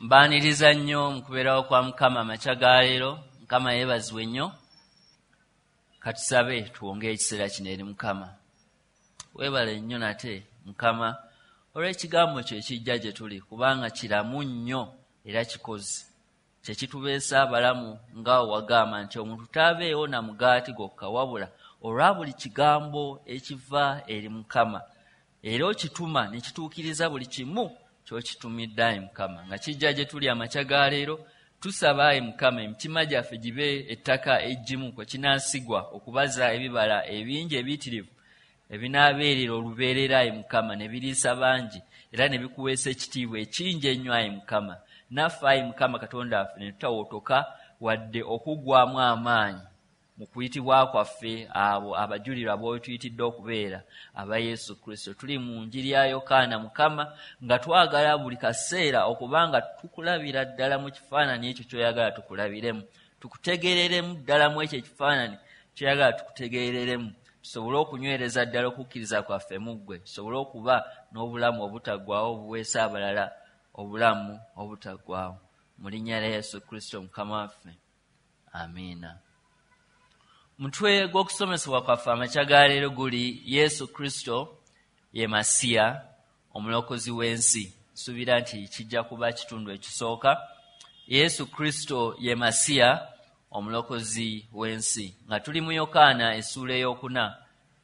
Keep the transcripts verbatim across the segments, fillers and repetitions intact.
Mbaaniriza nnyo mu kubeerawo kwa Mukama amakya ga leero. Mukama yeebazibwe nnyo. Katusabe tuwonge ekiseera kino eri Mukama. Weebale nnyo nate Mukama olw'ekigambo kyo ekijja gye tuli, kubanga kiramu nnyo era kikozi. Kye kitubeesa abalamu nga wagamba nti omuntu taabeewo na mugaati gokka wabula olwa buli kigambo ekiva eri Mukama. Era okituma ne kituukiriza buli kimu ky'okitumidde Ayi Mukama. Nga kijja gye tuli amakya ga leero, tusaba Ayi Mukama emitima gyaffe gibe ettaka eggimu kwe kinaasigwa okubaza ebibala ebingi ebiyitirivu ebinaabeerera olubeerera Ayi Mukama, ne biriisa bangi era ne bikuweesa ekitiibwa ekingi ennyo Ayi Mukama. Naffe Ayi Mukama Katonda waffe ne tutawotoka wadde okuggwaamu amaanyi mu kuyitibwa kwaffe abo abajulirwa b'otuyitidde okubeera aba Yesu Kristo. Tuli mu njiri ya Yokaana Mukama, nga twagala buli kaseera okubanga tukulabira ddala mu kifaananyi ekyo ky'oyagala tukulabiremu, tukutegeereremu ddala mu ekyo ekifaananyi ky'oyagala tukutegeereremu, tusobole okunywereza ddala okukkiriza kwaffe mu ggwe, tusobole okuba n'obulamu obutaggwaawo obuweesa abalala obulamu obutaggwaawo. Mu linnya lya Yesu Kristo Mukama waffe, amiina. Mutwe gw'okusomesebwa kwaffe amakya ga leero guli Yesu Kristo ye Masiya, omulokozi w'ensi. Nsuubira nti kijja kuba kitundu ekisooka. Yesu Kristo ye Masiya, omulokozi w'ensi. Nga tuli mu Yokaana essuula ey'okuna.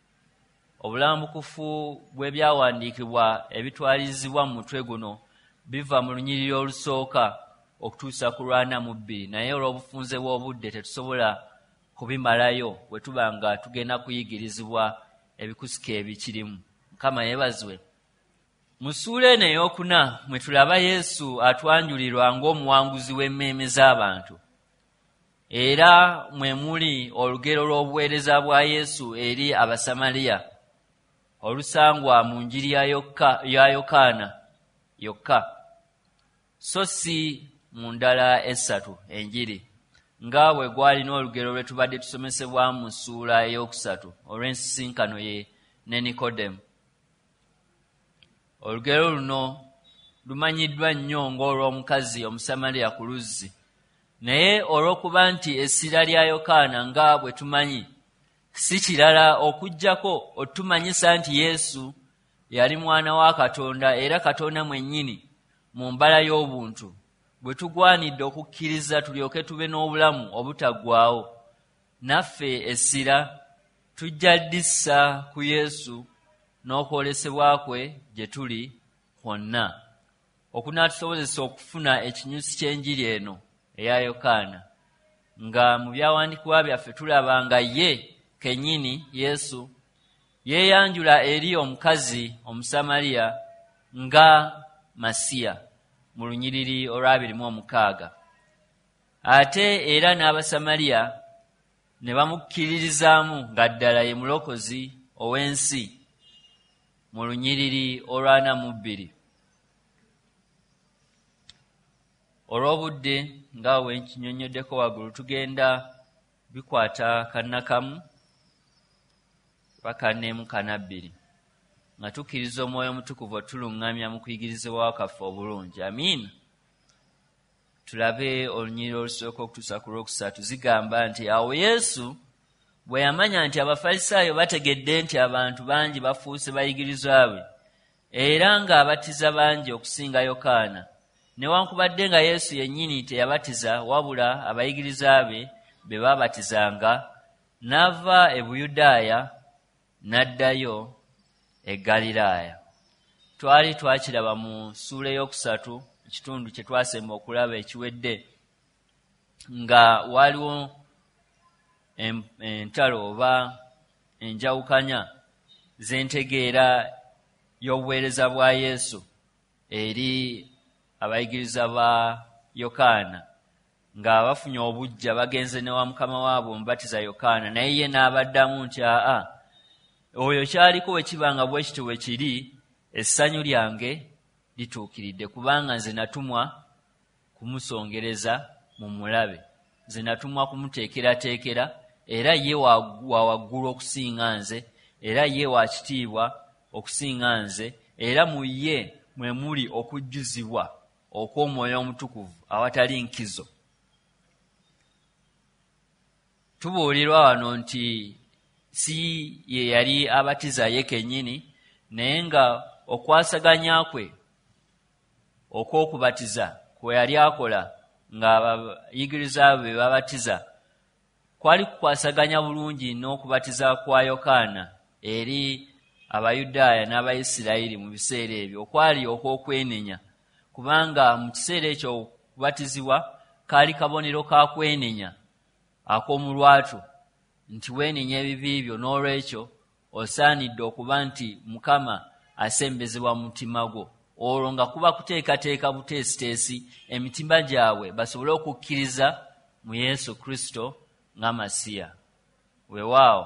Obulambukufu bw'ebyawandiikibwa ebitwalizibwa mu mutwe guno biva mu lunyiriri olusooka okutuusa ku lwana mu bbiri, naye olw'obufunze bw'obudde tetusobola kubimalayo bwe tuba nga tugenda kuyigirizibwa ebikusika ebikirimu. Mukama yeebazibwe. Mu ssuula eno ey'okuna mwe tulaba Yesu atwanjulirwa ng'omuwanguzi w'emmeeme z'abantu, era mwe muli olugero lw'obuweereza bwa Yesu eri Abasamaliya olusangwa mu njiri ya Yokaana yokka, so si mu ndala essatu enjiri, nga bwe gwalina olugero lwe tubadde tusomesebwa mu ssuula ey'okusatu olw'ensisinkano ye ne Nikodemu. Olugero luno lumanyiddwa nnyo ng'olw'omukazi Omusamaliya ku luzzi, naye olw'okuba nti essira lya Yokaana nga bwe tumanyi si kirala okuggyako otumanyisa nti Yesu yali mwana wa Katonda era Katonda mwennyini mu mbala y'obuntu, bwe tugwanidde okukkiriza tulyoke tube n'obulamu obutaggwaawo. Naffe essira tujja ddissa ku Yesu n'okwolesebwa kwe gye tuli kwonna, okunaatusobozesa okufuna ekinyusi ky'enjiri eno eya Yokaana. Nga mu byawandiikibwa byaffe tulaba nga ye kennyini Yesu yeeyanjula eri omukazi Omusamaliya nga Masiya mu lunyiriri olw'abiri mu omukaaga. Ate era n'Abasamaliya ne bamukkiririzaamu nga ddala ye mulokozi ow'ensi mu lunyiriri olw'ana mu bbiri. Olw'obudde nga bwe nkinyonnyoddeko waggulu, tugenda bikwata kannakamu bakanneemu kanabbiri nga tukkiriza Omwoyo Omutukuvu otuluŋŋamya mu kuyigirizibwa kwaffe obulungi. Amiina. Tulabe olunyiriri olusooka okutuusa ku lwokusatu. Zigamba nti awo Yesu bwe yamanya nti Abafalisaayo bategedde nti abantu bangi bafuuse bayigirizwa be, era ng'abatiza bangi okusinga Yokaana, newankubadde nga Yesu yennyini teyabatiza wabula abayigiriza be be baabatizanga, n'ava e Buyudaaya n'addayo e Ggaliraaya. Twali twakiraba mu ssuula ey'okusatu ekitundu kye twasemba okulaba ekiwedde, nga waliwo entalo oba enjawukanya z'entegeera y'obuweereza bwa Yesu eri abayigiriza ba Yokaana, nga bafunye obujja bagenze ne wa mukama waabwe omubatiza Yokaana, naye ye n'abaddamu nti aa, oyo kyaliko bwe kibanga bwe kityo bwe kiri, essanyu lyange lituukiridde, kubanga nze natumwa kumusongereza mu mulabe, nze natumwa kumuteekerateekera, era ye wa waggulu okusinga nze, era ye wa kitiibwa okusinga nze, era mu ye mwe muli okujjuzibwa okw'Omwoyo Omutukuvu awatali nkizo. Tubuulirwa wano nti si ye yali abatiza ye kennyini, naye nga okwasaganya kwe okw'okubatiza kwe yali akola ng'abayigiriza be babatiza kwali kukwasaganya bulungi n'okubatiza kwa Yokaana eri Abayudaaya n'Abayisirayiri mu biseera ebyo okwali okw'okwenenya, kubanga mu kiseera ekyo okubatizibwa kaali kabonero ka kwenenya ak'omu lwatu nti weenenya ebibi byo, n'olwekyo osaanidde okuba nti Mukama asembezebwa mu mutima gwo. Olwo nga kuba kuteekateeka buteesiteesi emitima gyabwe basobole okukkiriza mu Yesu Kristo nga Masiya. Weewaawo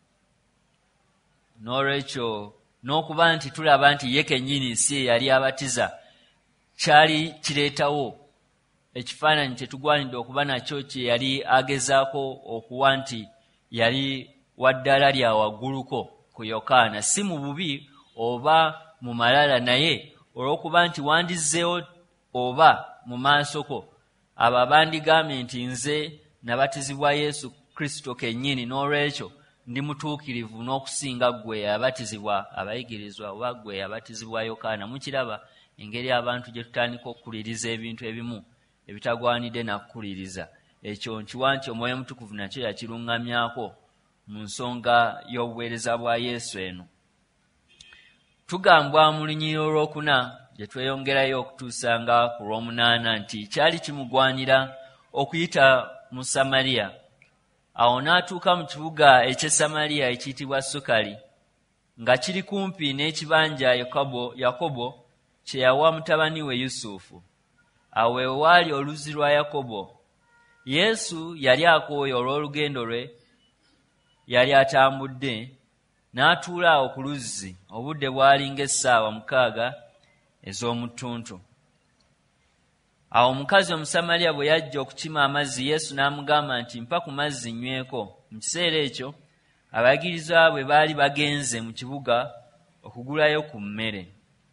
n'olwekyo n'okuba nti tulaba nti ye kennyini si ye yali abatiza, kyali kireetawo ekifaananyi kye tugwanidde okuba nakyo kye yali agezaako okuwa nti yali wa ddala lya wagguluko ku Yokaana, si mu bubi oba mu malala, naye olw'okuba nti wandizzeewo oba mu maasoko abo abandigambye nti nze nabatizibwa Yesu Kristo kennyini, n'olwekyo ndi mutuukirivu n'okusinga ggwe yabatizibwa abayigirizwa oba ggwe yabatizibwa Yokaana. Mukiraba engeri abantu gye tutandika okukuliriza ebintu ebimu ebitagwanidde na kukuliriza. Ekyo nkiwa nti Omwoyo Omutukuvu nakyo yakiruŋŋamyako mu nsonga y'obuweereza bwa Yesu eno. Tugambwa mu lunyiriri olwokuna gye tweyongerayo okutuusa nga ku lw'omunaana nti kyali kimugwanira okuyita mu Samaliya. Awo n'atuuka mu kibuga eky'e Samaliya ekiyitibwa Sukali, nga kiri kumpi n'ekibanja Yakobo, Yakobo kye yawa mutabani we Yusufu. Awo we waali oluzzi lwa Yakobo. Yesu yali akooye olw'olugendo lwe yali atambudde, n'atuula awo ku luzzi. Obudde bwali ng'essaawa mukaaga ez'omu ttuntu. Awo omukazi Omusamaliya bwe yajja okukima amazzi, Yesu n'amugamba nti mpa ku mazzi nyweko. Mu kiseera ekyo abayigirizwa bwe baali bagenze mu kibuga okugulayo ku mmere.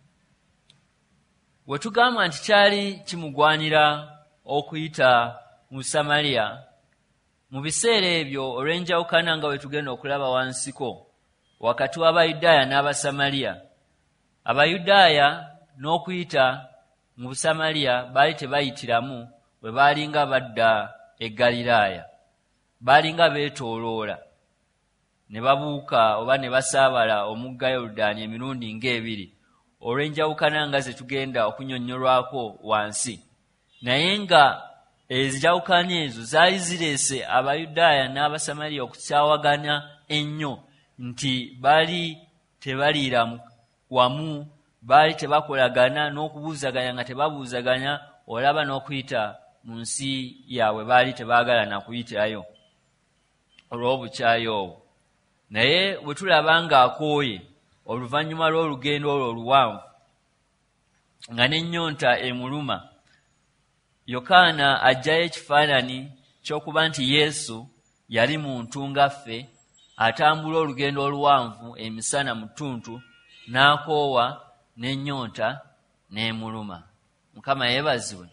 Bwe tugamba nti kyali kimugwanira okuyita mu Samaliya, mu biseera ebyo olw'enjawukana nga bwe tugenda okulaba wansiko wakati w'Abayudaaya n'Abasamaliya. Abayudaaya n'okuyita mu Busamaliya baali tebayitiramu, bwe baali nga badda e Ggaliraaya, baali nga beetooloola ne babuuka oba ne basaabala omugga Yoludaani emirundi ng'ebiri olw'enjawukana nga ze tugenda okunnyonnyolwako wansi. Naye nga enjawukana ezo zaali zireese Abayudaaya n'Abasamaliya okukyawagana ennyo, nti baali tebaliira wamu, baali tebakolagana, n'okubuuzaganya nga tebabuuzaganya, olaba n'okuyita mu nsi yaabwe baali tebaagala na kuyitirayo olw'obukyayi obwo. Naye bwe tulaba ng'akooye oluvannyuma lw'olugendo olwo oluwanvu nga n'ennyonta emuluma, Yokaana aggyayo ekifaananyi ky'okuba nti Yesu yali muntu nga ffe, atambula olugendo oluwanvu emisana mu ttuntu, n'akoowa n'ennyonta n'emuluma. Mukama yeebazibwe.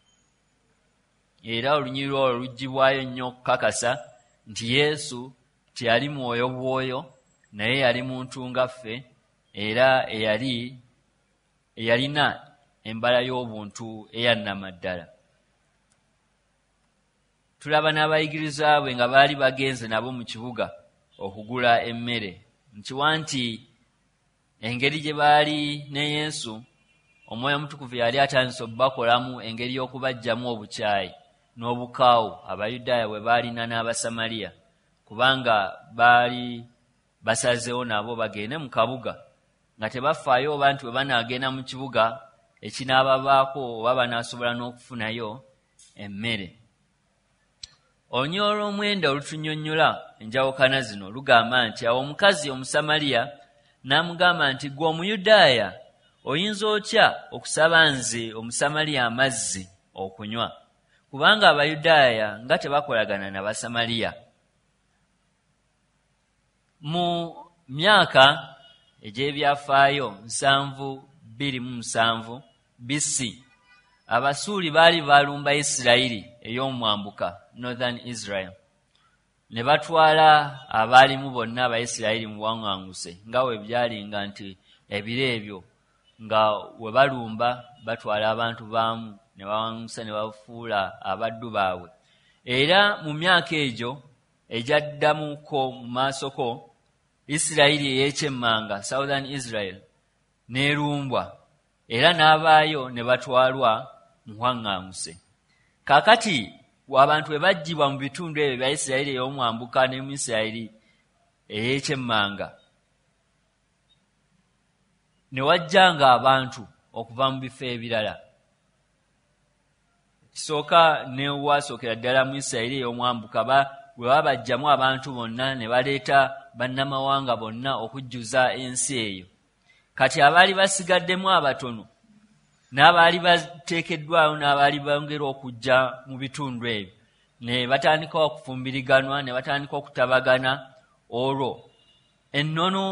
Era olunyiriri olwo luggyibwayo nnyo okukakasa nti Yesu teyali mwoyo bwoyo, naye yali muntu nga ffe, era eyali eyalina embala y'obuntu eyannamaddala. Tulaba n'abayigirizwa bwe nga baali bagenze nabo mu kibuga okugula emmere. Nkiwa nti engeri gye baali ne Yesu, Omwoyo Omutukuvu yali atandise obbakolamu engeri y'okubaggyamu obukyayi n'obukaawu Abayudaaya bwe baalina n'Abasamaliya, kubanga baali basazeewo nabo bagende mu kabuga nga tebafaayo oba nti bwe banaagenda mu kibuga ekinaababaako oba banaasobola n'okufunayo emmere. Olunyiriri olw'omwenda olutunnyonnyola enjawukana zino lugamba nti awo omukazi Omusamaliya n'amugamba nti ggwe Omuyudaaya oyinza otya okusaba nze Omusamaliya amazzi okunywa? Kubanga Abayudaaya nga tebakolagana n'Abasamaliya. Mu myaka egy'ebyafaayo nsanvu bbiri mu musanvu B C, Abasuuli baali balumba Isirayiri ey'omwambuka, Northern Israel, ne batwala abaalimu bonna Abayisirayiri mu buwaŋŋanguse nga bwe byalinga nti ebiro ebyo nga we balumba batwala abantu baamu ne bawaŋŋusa ne bafuula abaddu baabwe. Era mu myaka egyo egyaddamuko mu maasoko, Isirayiri ey'ekyemmanga, Southern Israel, n'erumbwa era n'abaayo ne batwalwa mu buwaŋŋanguse. Kaakati abantu bwe baggyibwa mu bitundu ebyo bya Isirayiri ey'omwambuka ne mu Isirayiri ey'ekyemmanga, ne wajjanga abantu okuva mu bifo ebirala. Kisooka ne wasookera ddala mu Isirayiri ey'omwambuka bwe babajjamu abantu bonna ne baleeta bannamawanga bonna okujjuza ensi eyo. Kati abaali basigaddemu abatono n'abaali bateekeddwayo n'abaali bongera okujja mu bitundu ebyo ne batandika okufumbiriganwa, ne batandika okutabagana. Olwo ennono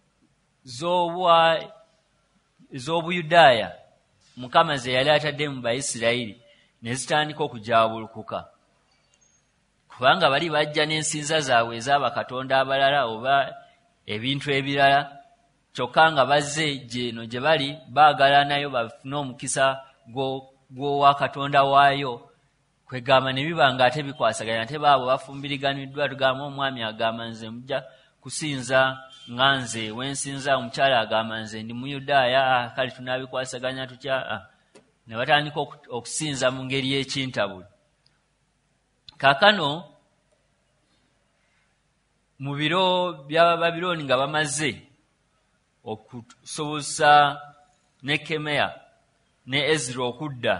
z'Obuyudaaya Mukama ze yali atadde mu Bayisirayiri ne zitandika okujaabulukuka, kubanga bali bajja n'ensinza zaabwe ez'abakatonda abalala oba ebintu ebirala, kyokka nga bazze gyeno gye bali baagala nayo bafune omukisa gw'owa katonda waayo. Kwegamba ne biba nga ate bikwasaganya, ate baabo bafumbiriganiddwa. Tugamba omwami agamba nze mujja kusinza nga nze wensinza, omukyala agamba nze ndi Muyudaaya, kale tunaabikwasaganya tutya? Ne batandika okusinza mu ngeri y'ekintabuli. Kaakano mu biro bya Babilooni nga bamaze okusobosa Nekemeya ne Ezra okudda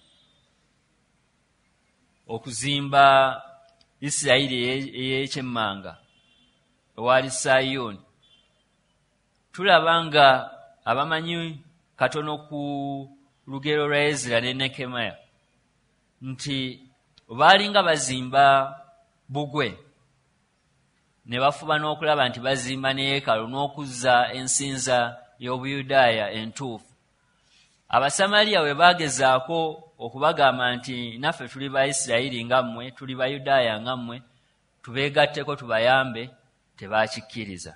okuzimba Isirayiri ey'ekyemmanga ewaali Sayuuni, tulaba nga abamanyi katono ku lugero lwa Ezra ne Nekemeya nti baali nga bazimba bugwe, ne bafuba n'okulaba nti bazimba ne yeekaalu n'okuzza ensinza y'Obuyudaaya entuufu. Abasamaliya bwe baagezaako okubagamba nti naffe tuli Bayisirayiri nga mmwe, tuli Bayudaaya nga mmwe, tubeegatteko tubayambe, tebaakikkiriza.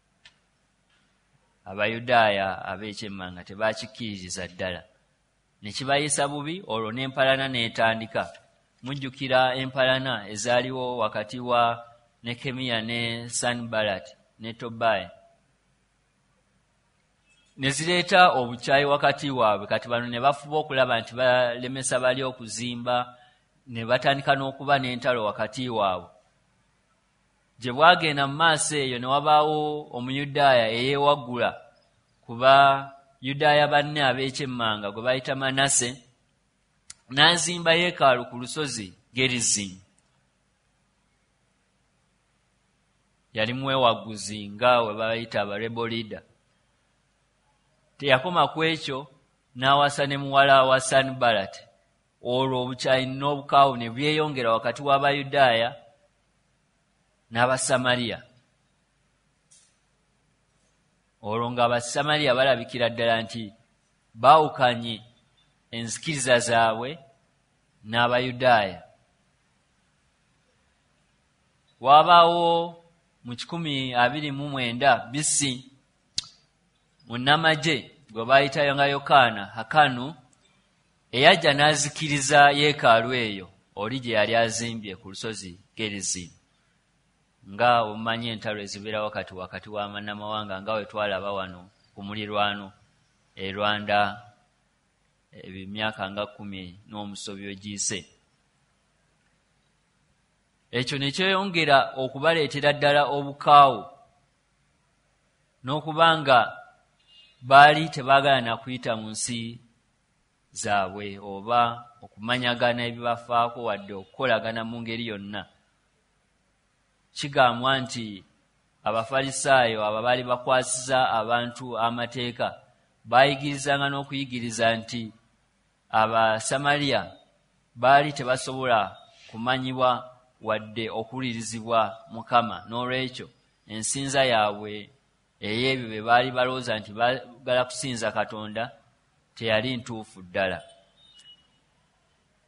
Abayudaaya ab'ekyemmanga tebaakikkiriza ddala, ne kibayisa bubi. Olwo n'empalana n'etandika. Mujjukira empalana ezaaliwo wakati wa Nekemiya ne Sanbalati ne Tobiya, ne zireeta obukyayi wakati waabwe. Kati bano ne bafuba okulaba nti balemesa bali okuzimba, ne batandika n'okuba n'entalo wakati waabwe. Gye bwagenda mu maaso eyo ne wabaawo Omuyudaaya eyeewaggula ku Bayudaaya banne ab'ekyemmanga gwe bayita Manase, n'azimba yeekaalu ku lusozi Gerizimu. Yali mwewagguzi nga we bayita abarebo leader. Teyakoma ku ekyo, n'awasa ne muwala wa Sanbalati. Olwo obukyayi n'obukaawu ne byeyongera wakati w'Abayudaaya n'Abasamaliya. Olwo nga Abasamaliya balabikira ddala nti baawukanye enzikiriza zaabwe n'Abayudaaya. Wabaawo mu kikumi abiri mu mwenda B C munnamagye gwe baayitayo nga Yokaana Hakanu eyajja n'azikiriza yeekaalu eyo oli gye yali azimbye ku lusozi Gerizimu. Nga omumanyi entalo ezibeera wakati wakati w'amannamawanga nga we twalaba wano ku mulirwano e Rwanda emyaka nga kkumi n'omusobyo giise. Ekyo ne kyeyongera okubaleetera ddala obukaawu, n'okuba nga baali tebaagala na kuyita mu nsi zaabwe oba okumanyagana ebibafaako wadde okukolagana mu ngeri yonna. Kigambwa nti Abafalisaayo abo baali bakwasiza abantu amateeka baayigirizanga n'okuyigiriza nti Abasamaliya baali tebasobola kumanyibwa wadde okuwulirizibwa Mukama, n'olwekyo ensinza yaabwe ey'ebyo bye baali balowooza nti baagala kusinza Katonda teyali ntuufu ddala.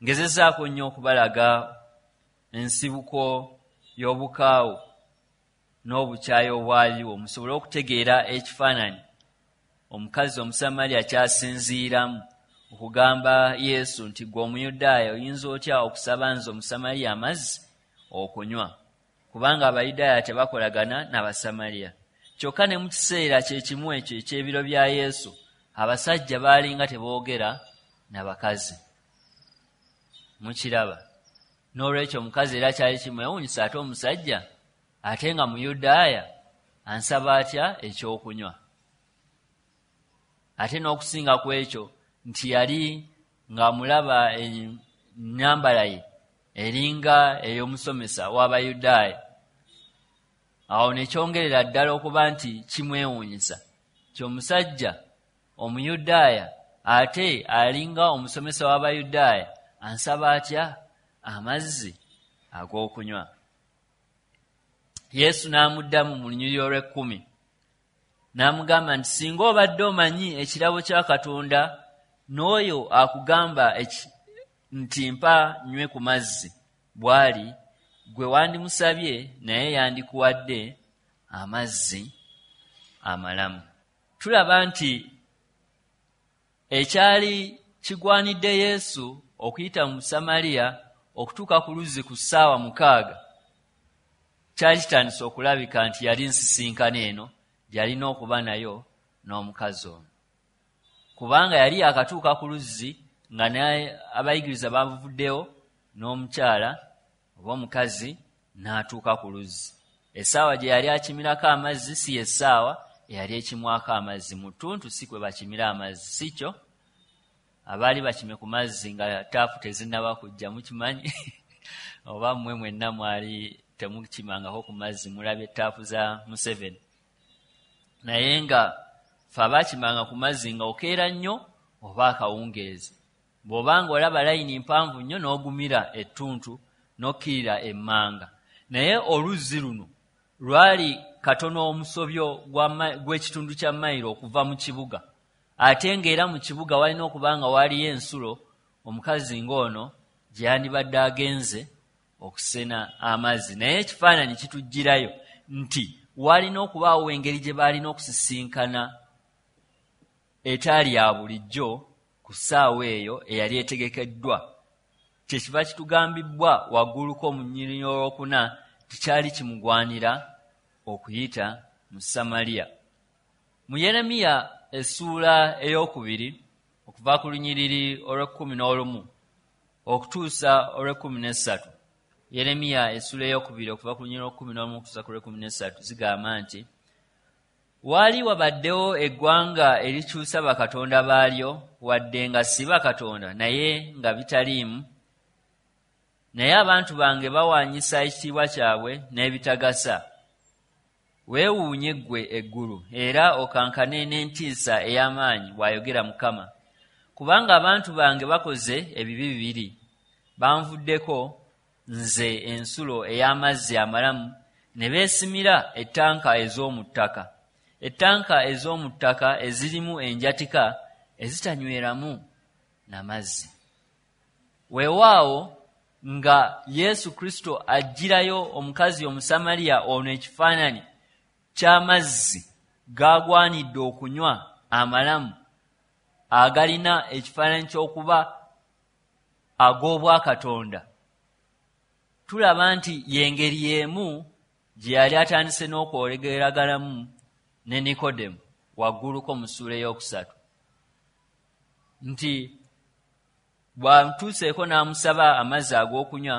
ngezezaako nnyo okubalaga ensibuko y'obukaawu n'obukyayi obwaliwo musobole okutegeera ekifaananyi omukazi Omusamaliya kyasinziiramu okugamba Yesu nti gwe Omuyudaaya oyinza otya okusaba nze Omusamaliya amazzi okunywa, kubanga Abayudaaya tebakolagana n'Abasamaliya. Kyokka ne mu kiseera kye kimu ekyo eky'ebiro bya Yesu, abasajja baalinga teboogera n'abakazi. Mukiraba. N'olwekyo omukazi era kyali kimwewuunyisa, ate omusajja ate nga Muyudaaya ansaba atya ekyokunywa. Ate n'okusinga ku ekyo nti yali ng'amulaba ennyambala ye eringa ey'omusomesa w'Abayudaaya. Awo ne kyongerera ddala okuba nti kimwewuunyisa. Ky'omusajja Omuyudaaya ate alinga omusomesa w'Abayudaaya ansaba atya amazzi ag'okunywa. Yesu n'amuddamu mu lunyiriri olw'ekkumi n'amugamba nti singa obadde omanyi ekirabo kya Katonda n'oyo akugamba nti mpa nywe ku mazzi bw'ali, gwe wandimusabye naye yandikuwadde amazzi amalamu. Tulaba nti ekyali kigwanidde Yesu okuyita mu Samaliya okutuuka ku luzzi ku ssaawa mukaaga kyali kitandise okulabika nti yali nsisinkano eno gy'alina okuba nayo n'omukazi ono, kubanga yali akatuuka ku luzzi nga abayigiriza bavuddeyo n'omukyala oba omukazi n'atuuka ku luzzi. Essaawa gye yali akimirako amazzi si yessaawa eyali ekimwako amazzi. Mu ttuntu si kwe bakimira amazzi, si kyo? Abaali bakime ku mazzi nga taapu tezinnaba kujja mukimanyi oba mmwe mwenna mwali temukimangako ku mazzi mulabye taapu za Museveni. Naye nga fe abaakimanga ku mazzi nga okeera nnyo oba akawungeezi. Bw'obanga olaba layini mpanvu nnyo n'ogumira ettuntu n'okkirira emmanga. Naye oluzzi luno lwali katono omusobyo gw'ekitundu kya mayiro okuva mu kibuga. Ate ng'era mu kibuga walina okubanga waliyo ensulo omukazi ng'ono gye yandibadde agenze okusena amazzi. Naye ekifaananyi kitujjirayo nti walina okubaawo engeri gye baalina okusisinkana etaali ya bulijjo ku ssaawa eyo eyali etegekeddwa. Kyekiba kitugambibbwa wagguluko mu nnyiriri olwokuna tikyali kimugwanira okuyita mu Samaliya. Mu Yeremiya essuula ey'okubiri okuva ku lunyiriri olw'ekkumi n'olumu okutuusa olw'ekkumi n'essatu. Yeremiya essuula ey'okubiri okuva ku lunyiriri olw'ekkumi n'olumu okutuusa ku lw'ekkumi n'essatu zigamba nti waali wabaddewo eggwanga erikyusa bakatonda baalyo, wadde nga si bakatonda naye nga bitaliimu, naye abantu bange bawaanyisa ekitiibwa kyabwe n'ebitagasa. Weewuunye ggwe eggulu era okankane n'entiisa ey'amaanyi, bw'ayogera Mukama, kubanga abantu bange bakoze ebibi bibiri. Banvuddeko nze ensulo ey'amazzi amalamu ne beesimira ettanka ez'omu ttaka, ettanka ez'omu ttaka ezirimu enjatika ezitanyweramu n'amazzi. Weewaawo nga Yesu Kristo ajjirayo omukazi Omusamaliya ono ekifaananyi ky'amazzi gagwanidde okunywa amalamu agalina ekifaananyi ky'okuba ag'obwakatonda, tulaba nti y'engeri y'emu gye yali atandise n'okwogeraganamu ne Nikodemu wagguluko mu ssuula ey'okusatu, nti bw'amutuuseeko n'amusaba amazzi ag'okunywa,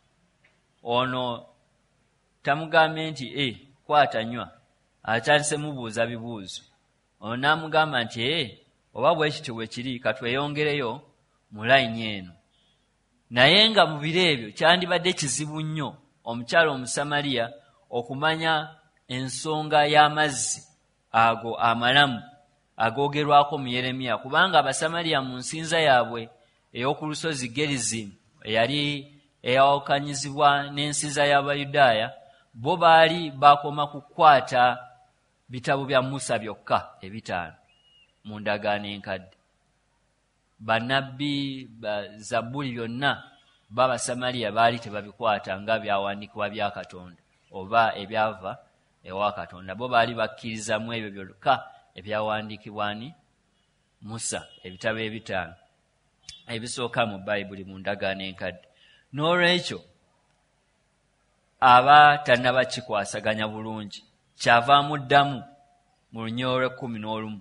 ono tamugambye nti e kwata nywa, atandise mubuuza bibuuzo. Ono n'amugamba nti e oba bwe kityo bwe kiri katweyongereyo mu layini eno. Naye nga mu biro ebyo kyandibadde kizibu nnyo omukyala Omusamaliya okumanya ensonga y'amazzi ago amalamu agoogerwako mu Yeremiya, kubanga Abasamaliya mu nsinza yaabwe ey'oku lusozi Gerizimu eyali eyawukanyizibwa n'ensinza y'Abayudaaya, bo baali bakoma kukwata bitabo bya Musa byokka ebitaano mu ndagaano enkadde. bannabbi ba Zabbuli byonna baba Samaliya baali tebabikwata nga byawandiikibwa bya Katonda oba ebyava ewa Katonda. Bo baali bakkiriza mu ebyo byokka ebyawandiikibwa ni Musa, ebitabo ebitaano ebisooka mu Bayibuli mu ndagaano enkadde. N'olwekyo aba tannaba kikwasaganya bulungi, kyava amuddamu mu lunyolo lw'ekkumi n'olumu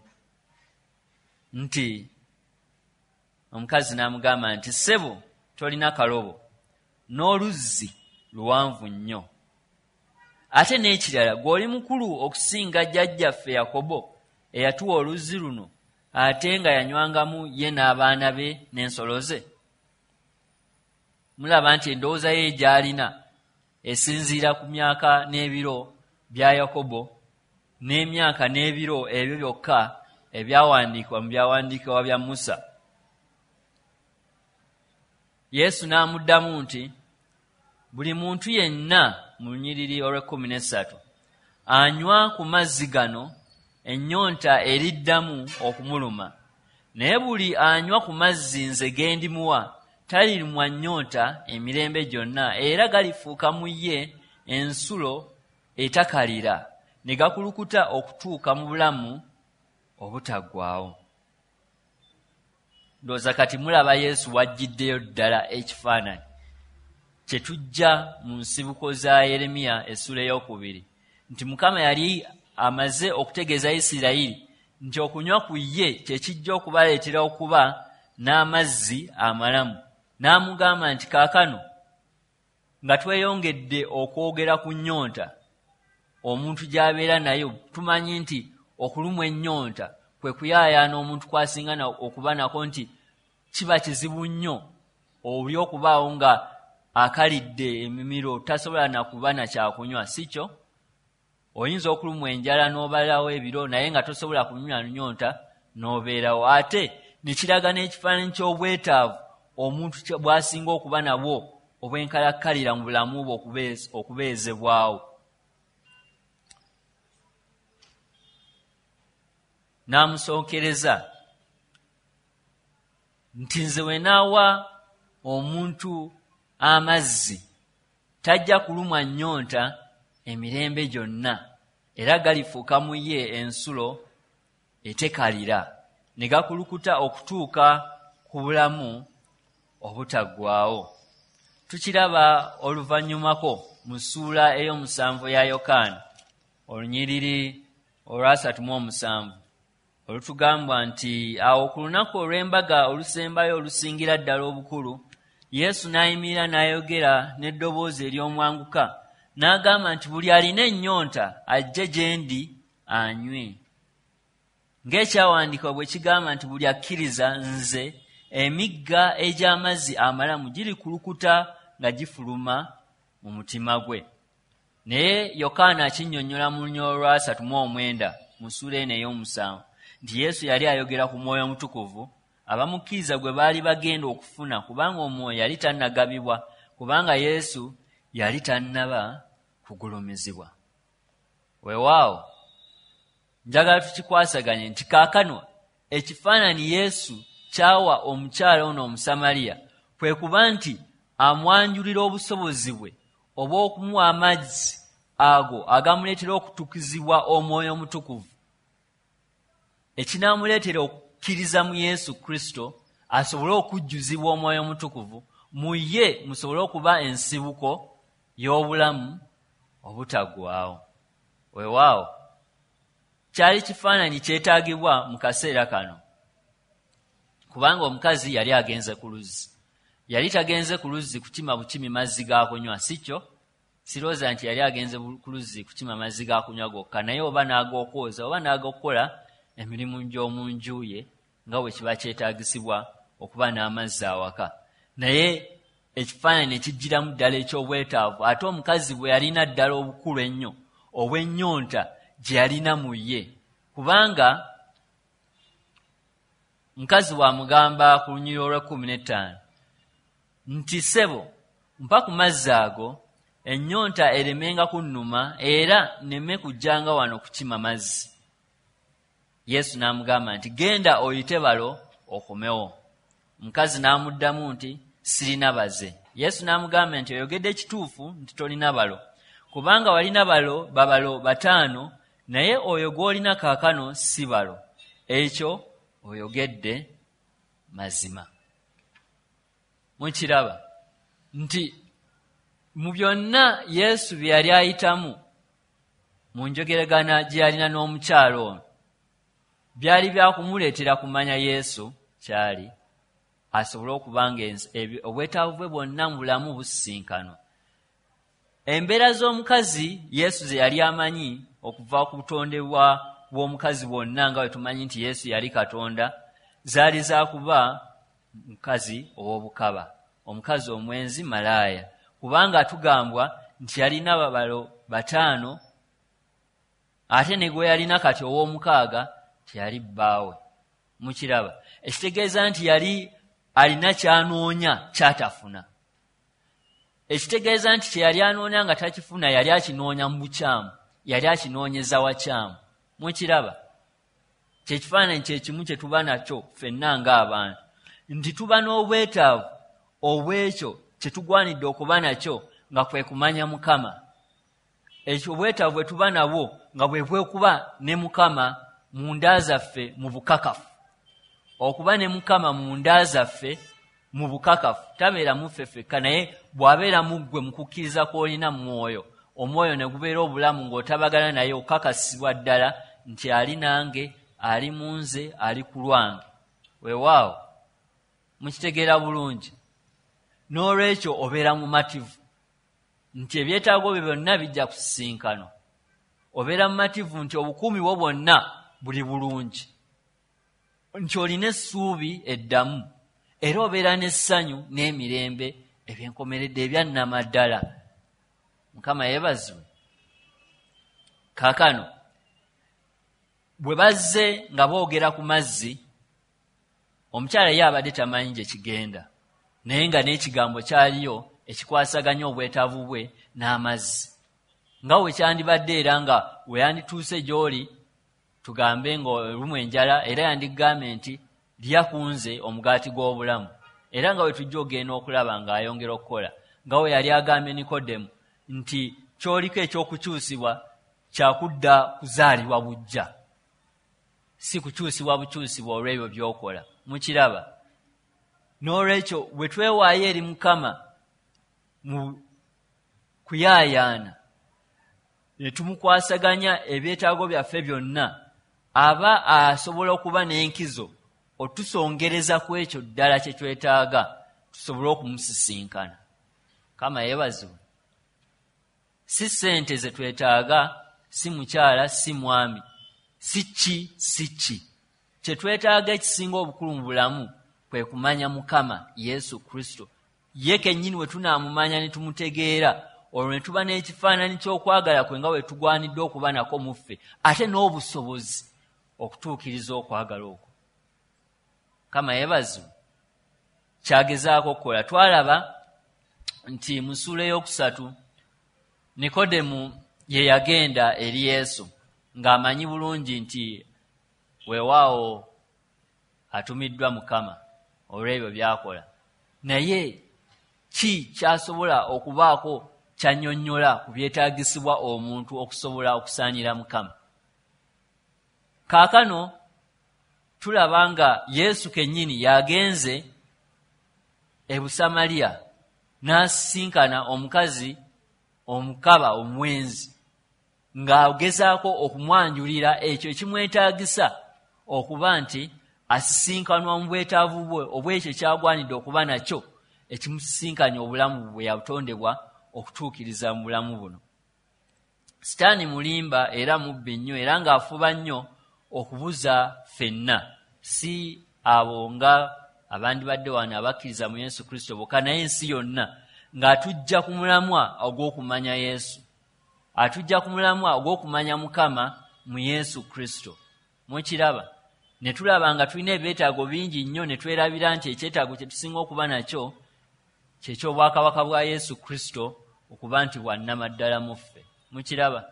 nti omukazi n'amugamba nti ssebo tolina kalobo n'oluzzi luwanvu nnyo, ate n'ekirala gw'oli mukulu okusinga jjajjaffe Yakobo eyatuwa oluzzi luno ate nga yanywangamu ye n'abaana be n'ensolo ze. Mulaba nti endowooza ye gy'alina esinziira ku myaka n'ebiro bya Yakobo n'emyaka n'ebiro ebyo byokka ebyawandiikibwa mu byawandiikibwa bya Musa. Yesu n'amuddamu nti buli muntu yenna mu lunyiriri olw'ekkumi n'essatu anywa ku mazzi gano ennyonta eriddamu okumuluma, naye buli anywa ku mazzi nze ge ndimuwa talirumwa nnyonta emirembe gyonna, era galifuuka mu ye ensulo etakalira ne gakulukuta okutuuka mu bulamu obutaggwaawo. Ndowooza kati mulaba Yesu wajjiddeyo ddala ekifaananyi kye tujja mu nsibuko za Yeremiya essula ey'okubiri, nti Mukama yali amaze okutegeeza Isirayiri nti okunywa ku ye kye kijja okubaleetera okuba n'amazzi amalamu. N'amugamba nti kaakano nga tweyongedde okwogera ku nnyonta omuntu gy'abeera nayo, tumanyi nti okulumwa ennyonta kwe kuyaayaana omuntu kwasinga okuba nako, nti kiba kizibu nnyo oli okubaawo nga akalidde emimiro tasobola na kuba na kyakunywa, si kyo? Oyinza okulumwa enjala n'obalawo ebiro naye nga tosobola kunywa nnyonta n'obeerawo. Ate ne kiraga n'ekifaananyi ky'obwetaavu omuntu bw'asinga okuba nabwo obwenkalakkalira mu bulamu bwe okubeezebwawo. N'amusookereza nti nze we naawa omuntu amazzi tajja kulumwa nnyonta emirembe gyonna, era galifuuka mu ye ensulo etekalira ne gakulukuta okutuuka ku bulamu obutaggwaawo. Tukiraba oluvannyumako mu ssuula ey'omusanvu ya Yokaana olunyiriri olwasatu mu omusanvu olutugamba nti awo ku lunaku olw'embaga olusembayo olusingira ddala obukulu, Yesu n'ayimirira n'ayogera n'eddoboozi ery'omwanguka n'agamba nti buli alina ennyonta ajje gye ndi anywe. Ng'ekyawandiikibwa bwe kigamba nti buli akkiriza nze emigga egy'amazzi amalamu girikulukuta nga gifuluma mu mutima gwe. Naye Yokaana akinnyonnyola mu lunyolo lwasatu mu omwenda mu ssuula eno ey'omusanvu nti Yesu yali ayogera ku Mwoyo Mutukuvu abamukkiriza gwe baali bagenda okufuna, kubanga Omwoyo yali tannagabibwa, kubanga Yesu yali tannaba kugulumizibwa. Weewaawo njagala tukikwasaganye nti kaakano ekifaananyi Yesu kyawa omukyala ono Omusamaliya kwe kuba nti amwanjulira obusobozi bwe obw'okumuwa amazzi ago agamuleetera okutukizibwa Omwoyo Mutukuvu, ekinaamuleetera okukkiriza mu Yesu Kristo asobole okujjuzibwa Omwoyo Mutukuvu, mu ye musobole okuba ensibuko y'obulamu obutaggwaawo. Weewaawo kyali kifaananyi kyetaagibwa mu kaseera kano, kubanga omukazi yali agenze ku luzzi. Yali tagenze ku luzzi kukima bukimi mazzi ga kunywa, si kyo? Sirowooza nti yali agenze ku luzzi kukima mazzi ga kunywa gokka, naye oba n'ag'okwoza oba n'ag'okukola emirimu gy'omu nju ye nga bwe kiba kyetaagisibwa okuba n'amazzi awaka. Naye ekifaananyi ekijjiramu ddala eky'obwetaavu, ate omukazi bwe yalina ddala obukulu ennyo obw'ennyonta gye yalina mu ye, kubanga mukazi bw'amugamba ku lunyiriri olw'ekkumi n'ettaano nti ssebo mpa ku mazzi ago ennyonta eremenga kunnuma era nneme kujjanga wano kukima mazzi. Yesu n'amugamba nti genda oyite balo okomewo. Mukazi n'amuddamu nti sirina baze. Yesu n'amugamba nti oyogedde ekituufu nti tolina balo, kubanga walina balo babalo bataano, naye oyo gw'olina kaakano si balo. Ekyo oyogedde mazima. Mukiraba nti mu byonna Yesu bye yali ayitamu mu njogeragana gye yalina n'omukyalo ono, byali byakumuleetera kumanya Yesu kyali, asobole okubanga obwetaavu bwe bwonna mu bulamu busisinkano. Embeera z'omukazi Yesu ze yali amanyi okuva ku butondebwa bw'omukazi bwonna nga bwe tumanyi nti Yesu yali Katonda, zaali za kuba mukazi ow'obukaba, omukazi omwenzi malaaya, kubanga tugambwa nti yalina babalo bataano, ate ne gwe yalina kati ow'omukaaga teyali bbaawe. Mukiraba, ekitegeeza nti yali alina kyanoonya kyatafuna. Ekitegeeza nti kye yali anoonya nga takifuna yali akinoonya mu bukyamu, yali akinoonyeza wakyamu. Mukiraba, kyekifaananyi kye kimu kye tuba nakyo ffenna ng'abantu, nti tuba n'obwetaavu obw'ekyo kye tugwanidde okuba nakyo nga kwe kumanya Mukama. Ekyo obwetaavu bwe tuba nabwo nga bwe bwekuba ne Mukama mu nda zaffe mu bukakafu. Okuba ne Mukama mu nda zaffe mu bukakafu tabeera muffe ffekka, naye bw'abeera mu ggwe mu kukkiriza kw'olina mu mwoyo, omwoyo ne gubeera obulamu ng'otabagana naye, okakasibwa ddala nti ali nange, ali mu nze, ali ku lwange. Weewaawo mukitegeera bulungi. N'olwekyo obeera mumativu nti ebyetaago bye byonna bijja kusisinkano. Obeera mumativu nti obukuumi bwo bwonna buli bulungi, nti olina essuubi eddamu, era obeera n'essanyu n'emirembe ebyenkomeredde ebyannamaddala. Mukama yeebazibwe. Kaakano bwe bazze nga boogera ku mazzi, omukyala ye abadde tamanyi gye kigenda, naye nga n'ekigambo kyaliyo ekikwasaganya obwetaavu bwe n'amazzi. Nga we kyandibadde era nga we yandituuse gy'oli, tugambe ng'olumu enjala, era yandigambe nti lya ku nze omugaati gw'obulamu. Era nga we tujja ogenda okulaba ng'ayongera okukola, nga we yali agambye Nikodemu nti ky'oliko eky'okukyusibwa kyakudda kuzaalibwa bujja, si kukyusibwa bukyusibwa olw'ebyo by'okola. Mukiraba? N'olwekyo bwe twewaayo eri Mukama mu kuyaayaana ne tumukwasaganya ebyetaago byaffe byonna, aba asobola okuba n'enkizo otusongereza ku ekyo ddala kye twetaaga tusobole okumusisinkana. Kama yeebazibwe. Si ssente ze twetaaga, si mukyala, si mwami, si ki, si ki. Kye twetaaga ekisinga obukulu mu bulamu kwe kumanya Mukama Yesu Kristo. Ye kennyini we tunaamumanya ne tumutegeera, olwo ne tuba n'ekifaananyi ky'okwagala kwe nga we tugwanidde okuba nako mu ffe, ate n'obusobozi okutuukiriza okwagala okwo. Kama yeebazibwe. Kyagezaako okukola. Twalaba nti mu ssuula ey'okusatu Nikodemu ye yagenda eri Yesu ng'amanyi bulungi nti weewaawo atumiddwa Mukama olw'ebyo by'akola. Naye ki kyasobola okubaako kyannyonnyola ku byetaagisibwa omuntu okusobola okusaanira Mukama? Kaakano tulaba nga Yesu kennyini yagenze e Busamaliya n'asisinkana omukazi omukaba omwenzi, ng'agezaako okumwanjulira ekyo ekimwetaagisa okuba nti asisinkanwa mu bwetaavu bwe obwekyo kyagwanidde okuba nakyo ekimusisinkanya obulamu bwe yatondebwa okutuukiriza mu bulamu buno. Sitaani mulimba era mubbi nnyo, era ng'afuba nnyo okubuza ffenna, si abo nga abandibadde wano abakkiriza mu Yesu Kristo bokka, naye ensi yonna, ng'atujja ku mulamwa ogw'okumanya Yesu, atujja ku mulamwa ogw'okumanya Mukama mu Yesu Kristo. Mukiraba? Ne tulaba nga tulina ebyetaago bingi nnyo, ne twerabira nti ekyetaago kye tusinga okuba nakyo kyeky'obwakabaka bwa Yesu Kristo, okuba nti bwannamaddala mu ffe. Mukiraba?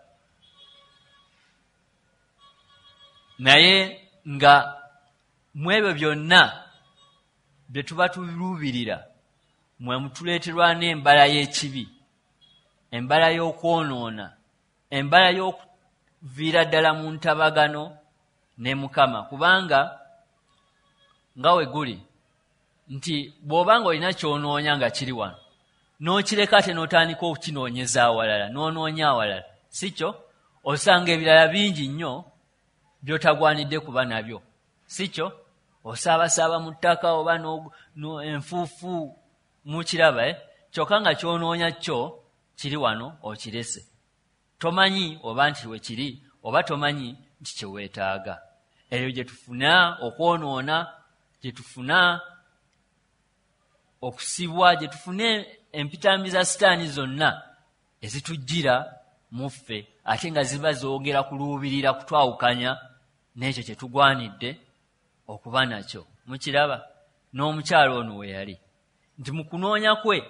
Naye nga mu ebyo byonna bye tuba tuluubirira mwe mutuleeterwa n'embala y'ekibi, embala y'okwonoona, embala y'okuviira ddala mu ntabagano ne Mukama. Kubanga nga we guli nti bw'obanga olina ky'onoonya nga kiri wano n'okireka ate n'otandika okukinoonyeza awalala n'onoonya awalala, si kyo? Osanga ebirala bingi nnyo by'otagwanidde kuba nabyo, si kyo? Osaabasaaba mu ttaka oba no enfuufu mu kiraba, eh? Kyokka nga ky'onoonya kyo kiri wano okirese. Tomanyi oba nti we kiri oba tomanyi nti kye weetaaga. Eyo gye tufuna okwonoona, gye tufuna okusibwa, gye tufune empitambi za sitaani zonna ezitujjira mu ffe ate nga ziba zoogera kuluubirira kutwawukanya n'ekyo kye tugwanidde okuba nakyo. Mukiraba n'omukyalo ono we yali nti mu kunoonya kwe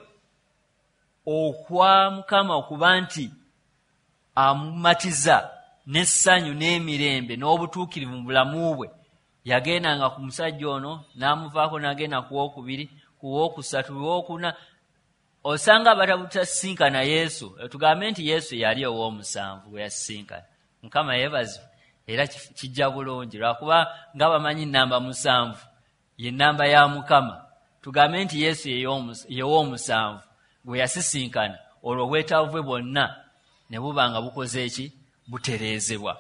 okwa Mukama okuba nti amumatiza n'essanyu n'emirembe n'obutuukirivu mu bulamu bwe, yagendanga ku musajja ono n'amuvaako n'agenda ku wookubiri, ku wookusatu, wookuna. Osanga batabutasinkana Yesu. Tugambe nti Yesu yali ow'omusanvu gwe yasisinkana. Mukama yeebazibwe era kijja bulungi lwakuba nga bamanyi nnamba musanvu ye nnamba ya Mukama. Tugambe nti Yesu ye w'omusanvu gwe yasisinkana, olwo obwetaavu bwe bwonna ne buba nga bukoze eki? Butereezebwa.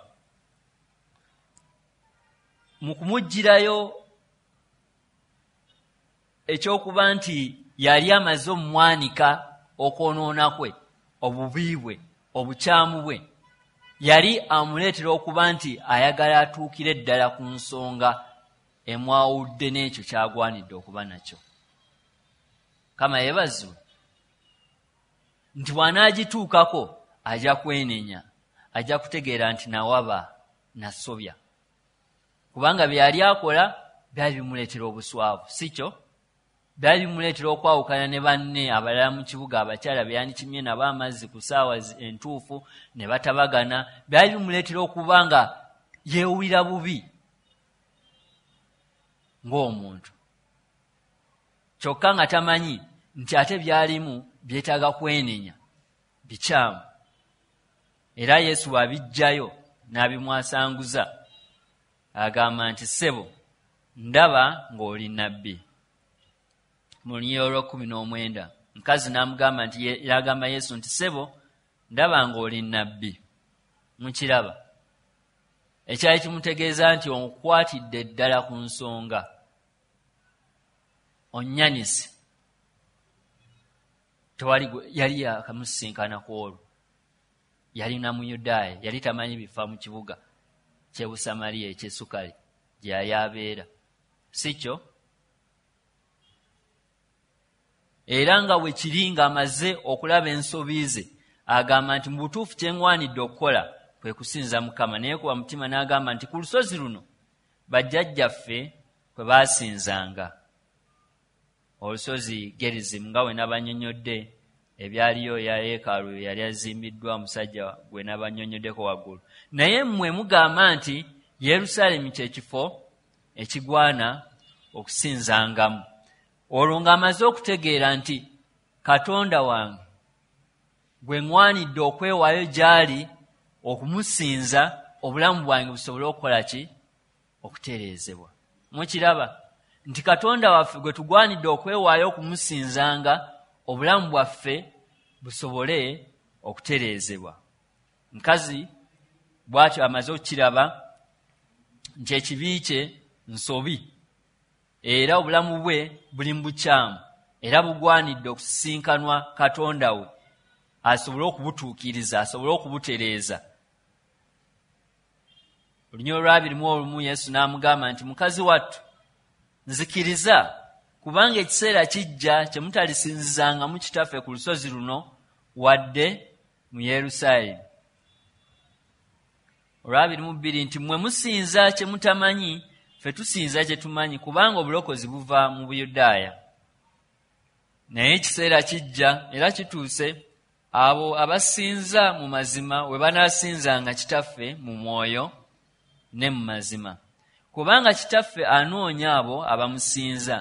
Mu kumuggyirayo ekyokuba nti yali amaze omumwanika okwonoona kwe, obubi bwe, obukyamu bwe, yali amuleetera okuba nti ayagala atuukire ddala ku nsonga emwawudde n'ekyo kyagwanidde okuba nakyo. Kama yeebazibwe nti bw'anaagituukako ajja kwenenya, ajja kutegeera nti nawaba nasobya, kubanga bye yali akola byali bimuleetera obuswavu, si kyo? Byali bimuleetera okwawukana ne banne abalala mu kibuga, abakyala be yandikimye nabo amazzi ku ssaawa entuufu ne batabagana. Byali bimuleetera okuba nga yeewulira bubi ng'omuntu, kyokka nga tamanyi nti ate byalimu byetaaga kwenenya, bikyamu. Era Yesu abijjayo n'abimwasanguza, agamba nti ssebo, ndaba ng'oli nnabbi. Mu lunyiriro olw'ekkumi n'omwenda mukazi n'amugamba nti yagamba Yesu nti ssebo, ndaba ng'oli nnabbi. Mukiraba ekyali kimutegeeza nti onkwatidde ddala ku nsonga, onnyanise. Tewali yali yakamusisinkana ku olwo, yali na mu Yudaaya, yali tamanyi bifa mu kibuga ky'e Busamaliya eky'Esukali gye yali abeera, si kyo? Era nga bwe kiri ng'amaze okulaba ensobi ze, agamba nti mu butuufu kye ŋŋwanidde okukola kwe kusinza Mukama. Naye kuba mutima n'agamba nti ku lusozi luno bajjajjaffe kwe baasinzanga, olusozi Gerizimu, nga we nabannyonnyodde ebyaliyo ya yeekaalu yali azimbiddwa omusajja gwe nabannyonnyoddeko waggulu. Naye mmwe mugamba nti Yerusaalemi kye kifo ekigwana okusinzangamu. Olwo ng'amaze okutegeera nti Katonda wange gwe ŋŋwanidde okwewaayo gy'ali okumusinza, obulamu bwange busobole okukola ki? Okutereezebwa. Mukiraba nti Katonda waffe gwe tugwanidde okwewaayo okumusinzanga, obulamu bwaffe busobole okutereezebwa. Mukazi bw'atyo amaze okukiraba nti ekibi kye nsobi, era obulamu bwe buli mu bukyamu, era bugwanidde okusisinkanwa Katonda we asobole okubutuukiriza, asobole okubutereeza. Olunyiriro lw'abiri mu olumu Yesu n'amugamba nti mukazi wattu, nzikiriza, kubanga ekiseera kijja kye mutalisinzizangamu Kitaffe ku lusozi luno wadde mu Yerusaalemi. Olwabiri mu bbiri nti mmwe musinza kye mutamanyi, ffe tusinza kye tumanyi, kubanga obulokozi buva mu Buyudaaya. Naye ekiseera kijja era kituuse, abo abasinza mu mazima we banaasinzanga Kitaffe mu mwoyo ne mu mazima. Kubanga Kitaffe anoonya abo abamusinza,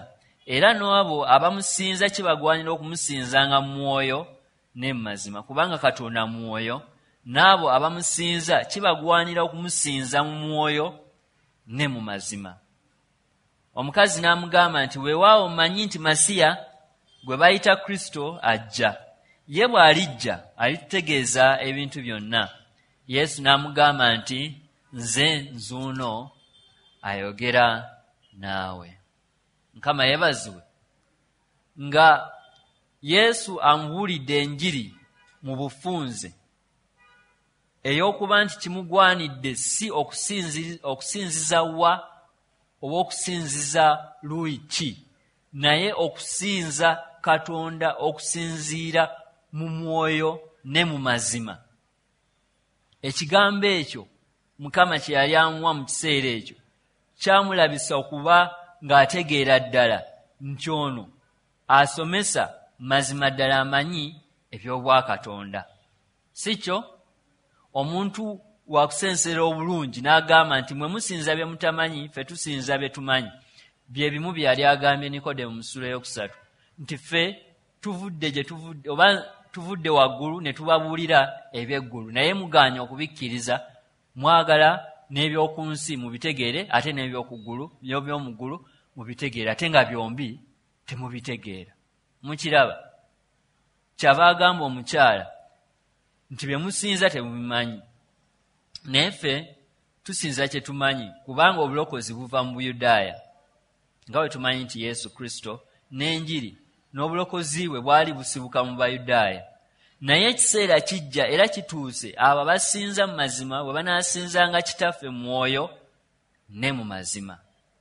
era n'abo abamusinza kibagwanira okumusinzanga mu mwoyo ne mu mazima, kubanga Katonda mwoyo, n'abo abamusinza kibagwanira okumusinza mu mwoyo ne mu mazima. Omukazi n'amugamba nti, weewaawo mmanyi nti Masiya gwe bayita Kristo ajja. Ye bw'alijja alitutegeeza ebintu byonna. Yesu n'amugamba nti, nze nzuuno ayogera naawe. Mukama yeebazibwe nga Yesu amubuulidde enjiri mu bufunze ey'okuba nti kimugwanidde si okusinziza, okusinziza wa oba okusinziza luiki, naye okusinza Katonda, okusinziira mu mwoyo ne mu mazima. Ekigambo ekyo Mukama kye yali amuwa mu kiseera ekyo kyamulabisa okuba ng'ategeera ddala nti ono asomesa mazima ddala amanyi eby'obwakatonda. Si kyo omuntu wakusensera obulungi n'agamba nti mwe musinza bye mutamanyi, ffe tusinza bye tumanyi. Bye bimu bye yali agambye Nikodemo mu ssuula eyokusatu, nti ffe tuvudde gye tuvudde, oba tuvudde waggulu ne tubabuulira eby'eggulu, naye mugaanye okubikkiriza, mwagala n'eby'oku nsi mubitegeere, ate n'eby'okuggulu, by'omu ggulu mubitegeere, ate nga byombi temubitegeera. Mukiraba? Kyava agamba omukyala nti bye musinza temubimanyi, naye ffe tusinza kye tumanyi, kubanga obulokozi buva mu Buyudaaya, nga bwe tumanyi nti Yesu Kristo n'enjiri n'obulokozi bwe bwali busibuka mu Bayudaaya. Naye ekiseera kijja era kituuse, abo abasinza mu mazima bwe banaasinzanga Kitaffe mu mwoyo ne mu mazima.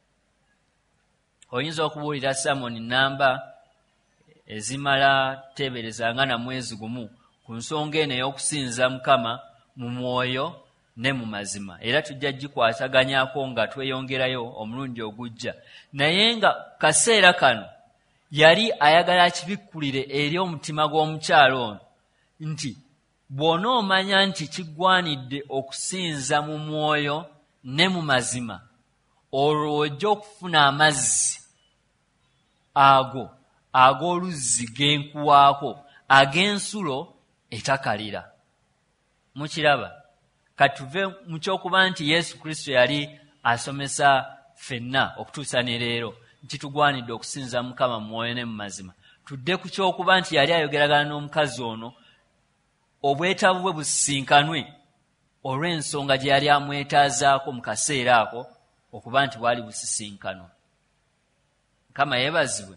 Oyinza okubuulira Samoni nnamba ezimala teeberezanga na mwezi gumu ku nsonga eno ey'okusinza Mukama mu mwoyo ne mu mazima, era tujja gikwataganyako nga tweyongerayo omulundi ogujja. Naye nga kaseera kano yali ayagala akibikkulire eri omutima gw'omukyala ono nti bw'onoomanya nti kiggwanidde okusinza mu mwoyo ne mu mazima, olwo ojja okufuna amazzi ago ag'oluzzi genkuwaako, ag'ensulo etakalira. Mukiraba? Katuve mu ky'okuba nti Yesu Kristo yali asomesa ffenna okutuusa ne leero nti tugwanidde okusinza Mukama mu mwoyo ne mu mazima, tudde ku ky'okuba nti yali ayogeragana n'omukazi ono obwetaavu bwe busisinkanwe olw'ensonga gye yali amwetaazaako mu kaseera ako okuba nti bwali busisinkanwa. Mukama yeebazibwe.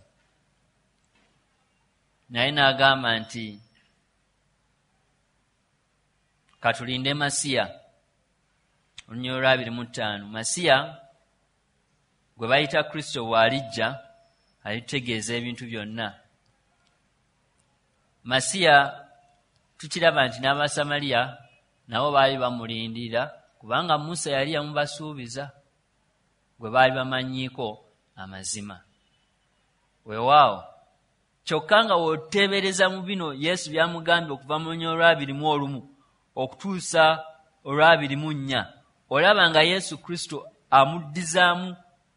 Naye n'agamba nti katulinde Masiya. Olunyolo lwa abiri mu ttaano. Masiya gwe bayita Kristo bw'alijja alitutegeeza ebintu byonna. Masiya tukiraba nti n'Abasamaliya nabo baali bamulindirira, kubanga Musa yali yamubasuubiza gwe baali bamanyiiko amazima. Weewaawo kyokka nga w'oteebereza mu bino Yesu byamugambye okuva mu lunyolo lwa abiri mu olumu okutuusa olwabiri mu nnya, olaba nga Yesu Kristo amuddizaamu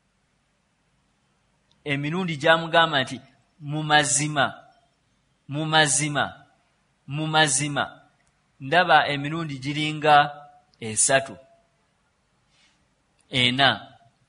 emirundi gy'amugamba nti mu mazima, mu mazima, mu mazima. Ndaba emirundi giringa esatu, ena,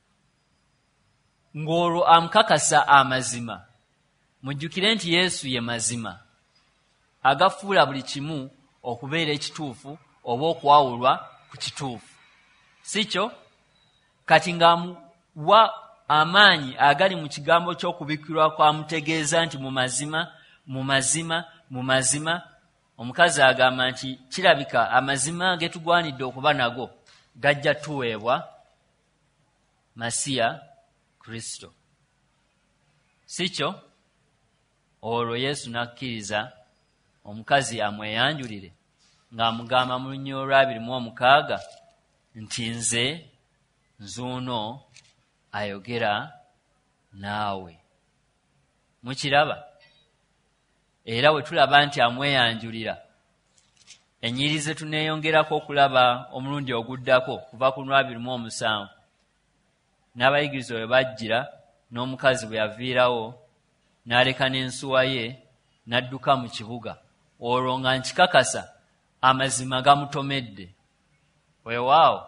ng'olwo amukakasa amazima. Mujjukire nti Yesu ye mazima agafuula buli kimu okubeera ekituufu oba okwawulwa ku kituufu. Si kyo? Kati ng'amuwa amaanyi agali mu kigambo ky'okubikkirwa kwamutegeeza nti mu mazima, mu mazima, mu mazima. Omukazi agamba nti kirabika amazima ge tugwanidde okuba nago gajja tuweebwa Masiya Kristo. Si kyo? Olwo Yesu n'akkiriza omukazi amweyanjulire ng'amugamba mu lunyolo lwa abiri mu omukaaga nti nze nzuuno ayogera naawe. Mukiraba? Era bwe tulaba nti amweyanjulira, ennyiri ze tuneeyongerako okulaba omulundi oguddako kuva ku lwabiri mu omusanvu, n'abayigiriza bwe bajjira n'omukazi bwe yaviirawo n'aleka n'ensuwa ye n'adduka mu kibuga, olwo nga nkikakasa amazima gamutomedde. Weewaawo,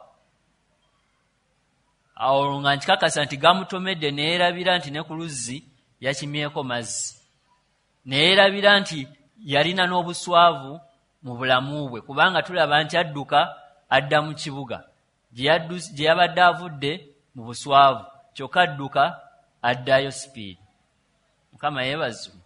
olwo nga nkikakasa nti gamutomedde, neerabira nti ne ku luzzi yakimyeko mazzi, neerabira nti yalina n'obuswavu mu bulamu bwe, kubanga tulaba nti adduka adda mu kibuga gye yabadde avudde mu buswavu, kyokka adduka addayo sipiidi. Mukama yeebazibwe.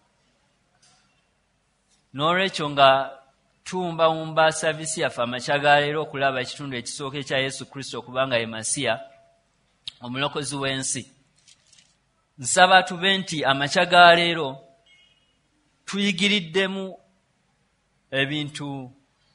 N'olwekyo nga tuwumbawumba saavisi yaffe amakya ga leero okulaba ekitundu ekisooka ekya Yesu Kristo okubanga ye Masiya, omulokozi w'ensi, nsaba tube nti amakya ga leero tuyigiriddemu ebintu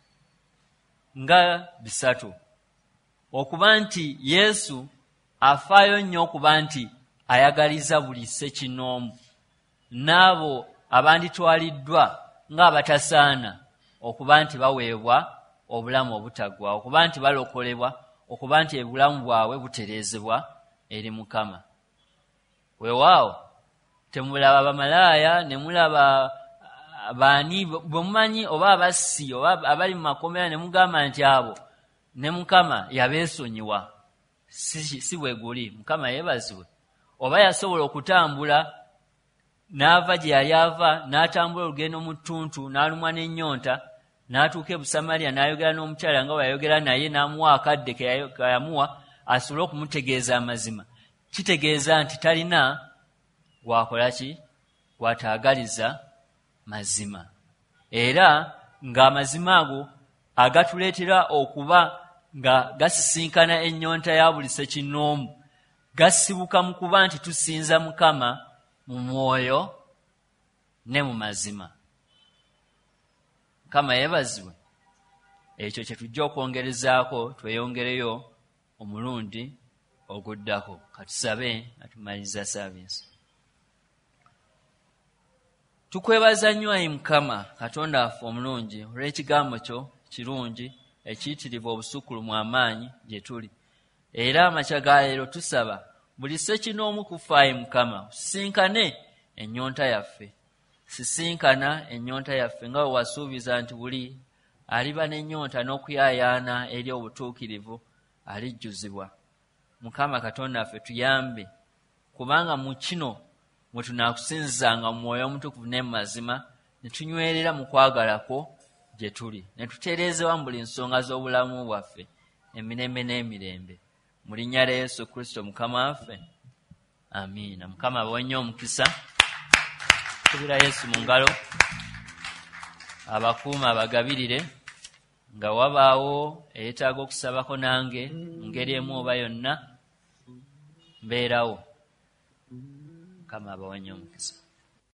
nga bisatu. Okuba nti Yesu afaayo nnyo okuba nti ayagaliza buli ssekinnoomu, n'abo abanditwaliddwa ng'abatasaana okuba nti baweebwa obulamu obutaggwa, okuba nti balokolebwa, okuba nti obulamu bwabwe butereezebwa eri Mukama. Weewaawo, temulaba bamalaaya ne mulaba baani bwe mumanyi oba abassi oba abali mu makomera ne mugamba nti abo ne Mukama yabeesonyiwa. Si, si bwe guli. Mukama yeebazibwe. Oba yasobola okutambula n'ava gye yali ava, n'atambula olugendo mu ttuntu, n'alumwa n'ennyonta, n'atuuka e Busamaliya n'ayogera n'omukyala nga bw'ayogera naye, n'amuwa akadde ke yamuwa asobole okumutegeeza amazima. Kitegeeza nti talina gwakola ki, gwataagaliza mazima. Era ng'amazima ago agatuleetera okuba nga gasisinkana ennyonta ya buli ssekinnoomu, gasibuka mu kuba nti tusinza Mukama mu mwoyo ne mu mazima. Mukama yeebazibwe. Ekyo kye tujja okwongerezaako, tweyongereyo omulundi oguddako. Katusabe nga tumaliriza saavisi. Tukwebaza nnyo ayi Mukama Katonda waffe omulungi olw'ekigambo kyo kirungi ekiyitirivu obusukkulumu amaanyi gye tuli. Era amakya ga leero tusaba buli ssekinnoomu ku ffe ayi Mukama sisinkane ennyonta yaffe, sisinkana ennyonta yaffe nga bwe wasuubiza nti buli aliba n'ennyonta n'okuyaayaana eri obutuukirivu alijjuzibwa. Mukama Katonda waffe tuyambe, kubanga mu kino mwe tunaakusinzizanga mu mwoyo omutukuvu ne mu mazima, ne tunywerera mu kwagala kwo gye tuli, ne tutereezebwa mu buli nsonga z'obulamu bwaffe emirembe n'emirembe. Mu linnya lya Yesu Kristo Mukama waffe, amiina. Mukama abawe nnyo omukisa. Kubira Yesu mu ngalo, abakuuma abagabirire, nga wabaawo eyeetaaga okusabako nange mu ngeri emu oba yonna, mbeerawo. Mukama abawe nnyo omukisa.